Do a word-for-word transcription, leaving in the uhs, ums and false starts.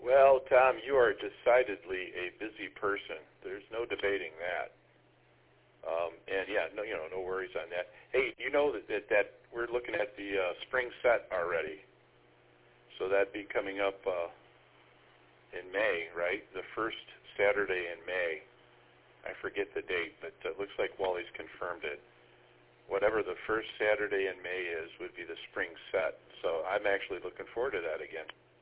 Well, Tom, you are decidedly a busy person. There's no debating that. Um, and yeah, no, you know, no worries on that. Hey, you know that that, that we're looking at the uh, spring set already, so that'd be coming up uh, in May, right? The first Saturday in May. I forget the date, but it looks like Wally's confirmed it. Whatever the first Saturday in May is would be the spring set. So I'm actually looking forward to that again.